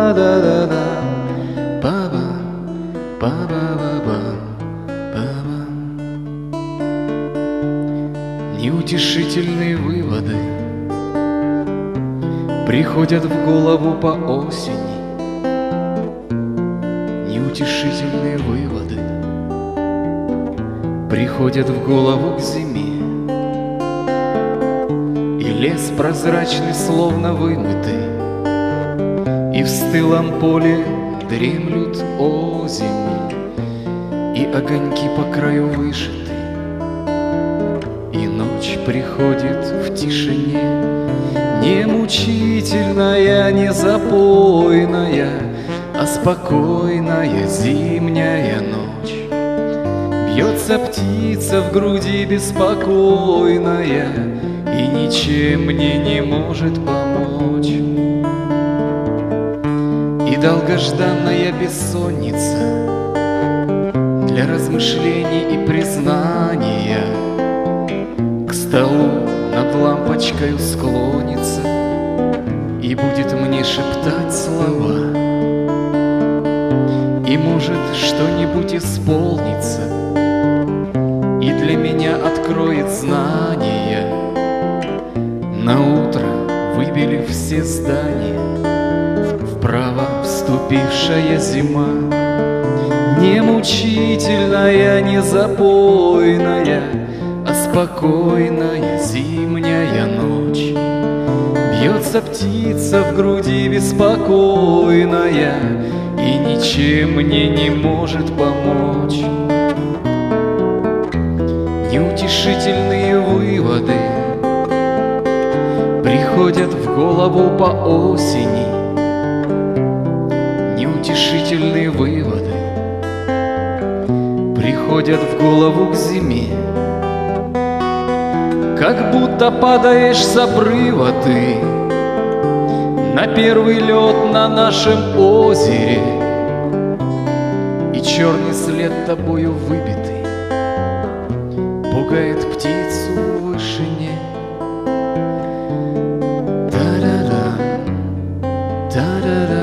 Па-да-да-да, па-ба, па-ба-ба-ба, па-ба. Неутешительные выводы приходят в голову по осени. Неутешительные выводы приходят в голову к зиме. И лес прозрачный, словно вымытый, и в стылом поле дремлют озими, и огоньки по краю вышиты, и ночь приходит в тишине. Не мучительная, не запойная, а спокойная зимняя ночь. Бьется птица в груди беспокойная и ничем мне не может помочь. И долгожданная бессонница для размышлений и признания к столу над лампочкой склонится и будет мне шептать слова. И может что-нибудь исполнится, и для меня откроет знания. Наутро выбили все здания, вправо вступившая зима. Не мучительная, не запойная, а спокойная зимняя ночь. Бьется птица в груди беспокойная и ничем мне не может помочь. Неутешительные выводы приходят в голову по осени. Неутешительные выводы приходят в голову к зиме. Как будто падаешь с обрыва ты на первый лед на нашем озере, и черный след тобою выбитый пугает птицу в вышине. Та-да-да, та-да-да.